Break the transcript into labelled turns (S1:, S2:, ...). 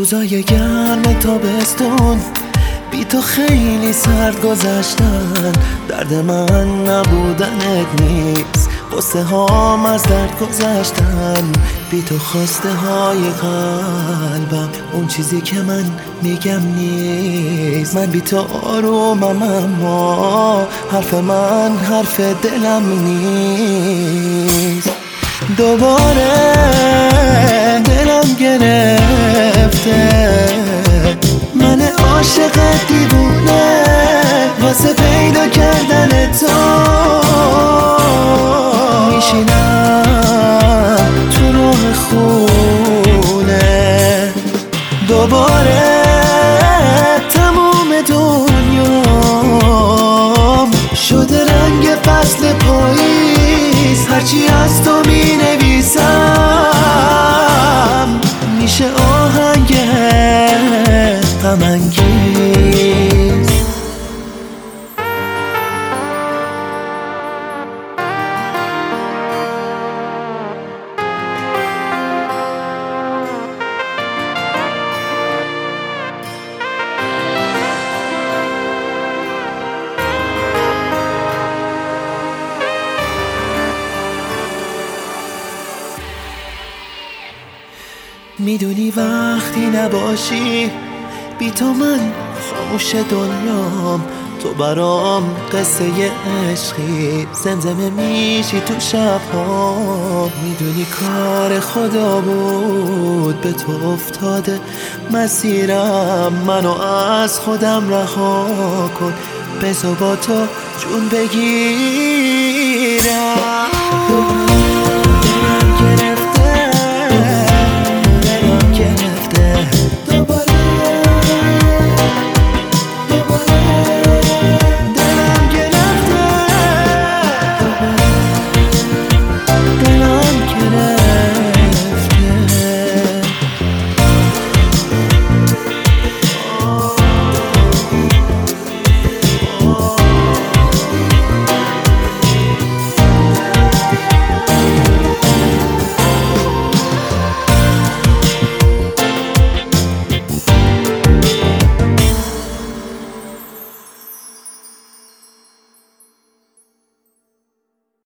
S1: روزای گرم تابستون بی تو خیلی سرد گذشتن. درد من نبودنت نیست، قصه هام از درد گذشتن. بی تو خواسته های قلبم اون چیزی که من میگم نیست. من بی تو آرومم اما حرف من حرف دلم نیست. دوباره دلم گرفته، من عاشق دیوونه واسه پیدا کردن تو. میشینم تو راه خونه، دوباره تموم دنیام شده رنگ فصل پاییز. هرچی از تو می نویسم میشه آهنگ غم انگیز. میدونی وقتی نباشی بی تو من خاموش دنیام. تو برام قصه عشقی، زمزمه میشی تو شبها. میدونی کار خدا بود به تو افتاده مسیرم. منو از خودم رها کن، بذار با تو جون بگیرم.